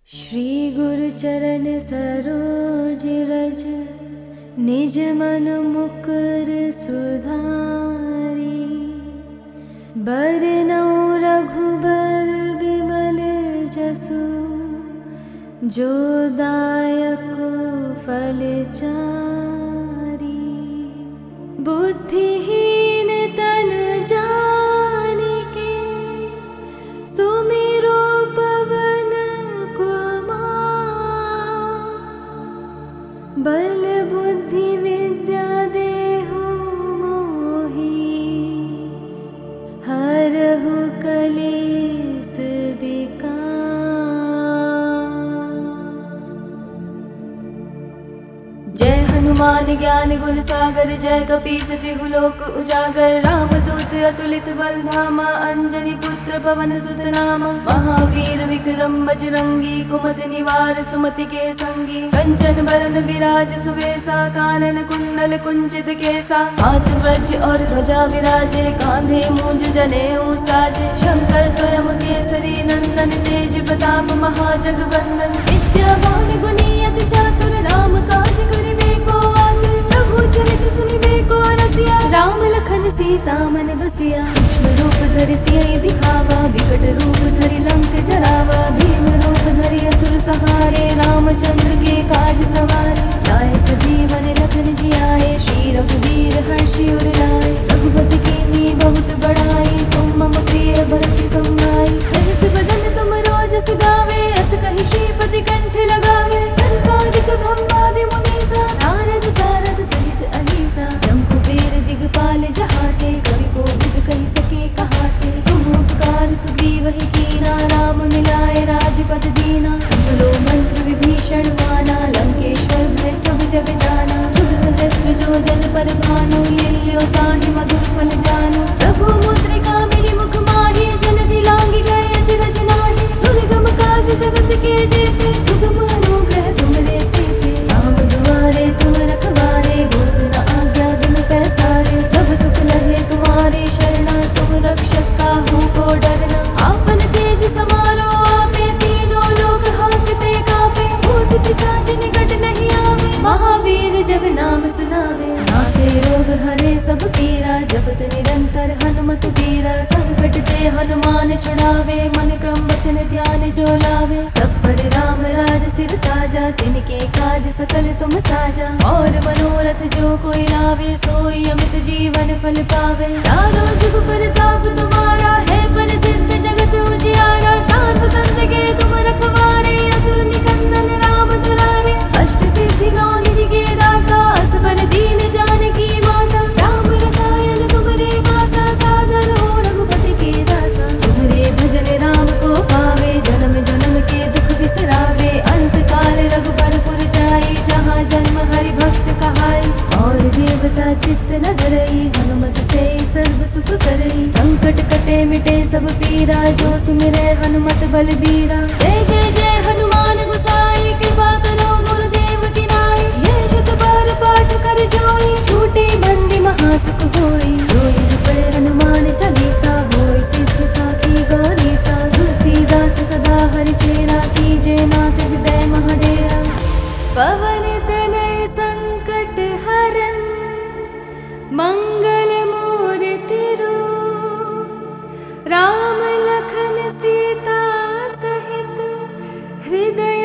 श्री गुरु चरण सरोज रज, निज मन मुकुर सुधारी। बरनउँ रघुबर बिमल जसु, जो दायक फल चारि। बुद्धिहीन तनु जानिके, सुमिरो पवन कुमार। बल बुद्धि विद्या देहु मोहि, हरहु कलेस विकार। जय हनुमान ज्ञान गुण सागर, जय कपीस तिहु लोक उजागर। रामदूत अतुलित बल धामा, अंजनी पुत्र पवन सुत नामा। महावीर विक्रम बजरंगी, कुमति निवार सुमति के संगी। कंचन बरन विराज सुबेसा, कानन कुंडल कुंचित केसा। हाथ वज्र और ध्वजा विराजे, कांधे मूंज जनेऊ साजे। शंकर स्वयं केसरी नंदन, तेज प्रताप महाजगवंदन। विद्यावान गुणी अति चातुर, राम काज करिबे को आतुर। प्रभु चरित्र सुनिबे को रसिया, राम लखन सीता मन बसिया। सूक्ष्म रूप धरि सियहि दिखावा, विकट रूप धरि लंक जरावा। भीम रूप धरि असुर सहारे, रामचंद्र के काज सवारे। लाए सजीवन लखन जियाए, श्री रघुवीर हर्षि उर लाए। रघुपति कीन्ही बहुत बड़ाई, तुम मम प्रिय भरत समाई। सहस बदन तुम रोजस गावे, अस कहि श्रीपति कंठ लगावे। संकादिक ब्रह्मादि मुनीसा, नारद सारद सहित अहिसा। जम कुबेर दिगपाल जहाते, कवि कोविद कहि सके कहाते। तुम उपकार सुग्रीवहि कीना, राम मिलाए राजपद दीना। तुमरो मंत्र विभीषण माना, लंकेश्वर भय सब जग जाना। जुग सहस्त्र जो जन पर भानु, लील्यो ताहि मधुर फल जानु। प्रभु मुद्रिका मिली मुख माहि, जलधि लांघि गए अचरज नाहि। दुर्गम काज जगत के जेते, सुगम अनुग्रह तुमरे तेते। राम दुआरे तुम रखवारे, होत न आज्ञा बिनु पैसारे। सब सुख लहे तुम्हारी शरणा, तुम रक्षक काहू को डरना। आपन तेज समारो आपे, तीनों लोक हांकते कांपे। भूत पिशाच निकट नहीं आवे, महावीर जब नाम सुनावे। नासे रोग हरे सब पीरा, जपत निरंतर हनुमत बीरा। संकट ते हनुमान छुड़ावे, मन क्रम वचन ध्यान जो लावे। सब पर राम राज सिर ताजा, तिनके काज सकल तुम साजा। और मनोरथ जो कोई लावे, सोई अमित जीवन फल पावे। चारों जुग परताप तुम्हारा है, प्रसिद्ध जगत उजियारा। साधु संत के तुम रखवारे, असुर निकंदन राम दुलारे। अष्ट सिद्धि नौ निधि के दाता, असबर दीन जानकी माता। राम रसायन तुमरे वासा, सादर हो रघुपति के दासा। तुमरे भजन राम को पावे, जन्म जन्म के दुख बिसरावे। अंत काल रघुबर जाई, जहाँ जन्म हरि भक्त कहाई। और देवता चित्त न धरई, हनुमत से सर्व सुख करई। संकट कटे मिटे सब पीरा, जो सुमिरै हनुमत बल बीरा। जय जय जय हनुमान गोसाई, कृपा करो गुरुदेव की नाई। यह शत बार पाठ कर जोई, छूटे बंदी महासुख होई। जो यह पढ़े हनुमान चालीसा, होई सिद्ध साखी गौरीसा। तुलसीदास सदा हरिचेरा, कीजे नाथ हृदय महाडेरा। पवन तनय संकट हरन, मंगल मूर्ति रूप। राम लखन सीता सहित, हृदय